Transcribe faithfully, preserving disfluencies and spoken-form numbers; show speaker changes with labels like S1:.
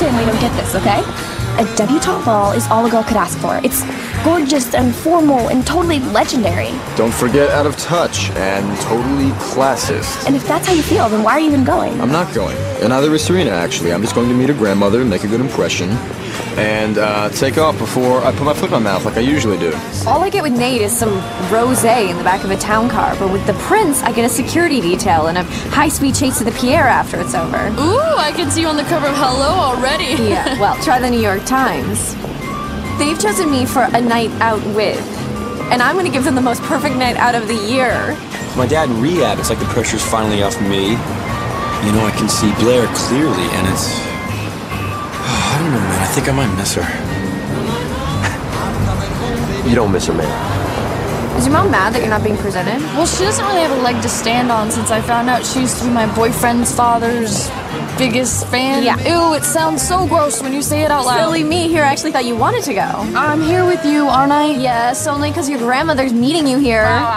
S1: understand why you don't get this, okay? A debutante ball is all a girl could ask for. It's gorgeous and formal and totally legendary.
S2: Don't forget out of touch and totally classist.
S1: And if that's how you feel, then why are you even going?
S2: I'm not going. And neither is Serena, actually. I'm just going to meet her grandmother and make a good impression. And uh, take off before I put my foot in my mouth like I usually do.
S3: All I get with Nate is some rosé in the back of a town car, but with the prince, I get a security detail and a high-speed chase to the Pierre after it's over.
S4: Ooh, I can see you on the cover of Hello already.
S3: Yeah, well, try the New York Times. They've chosen me for a night out with, and I'm gonna give them the most perfect night out of the year.
S5: My dad in rehab, it's like the pressure's finally off me. You know, I can see Blair clearly, and it's... I don't know, man. I think I might miss her.
S6: You don't miss her, man.
S3: Is your mom mad that you're not being presented?
S4: Well, she doesn't really have a leg to stand on since I found out she used to be my boyfriend's father's biggest fan.
S3: Yeah.
S4: Ew, it sounds so gross when you say it out loud.
S3: Silly me here actually thought you wanted to go.
S4: I'm here with you, aren't I?
S3: Yes, only because your grandmother's meeting you here.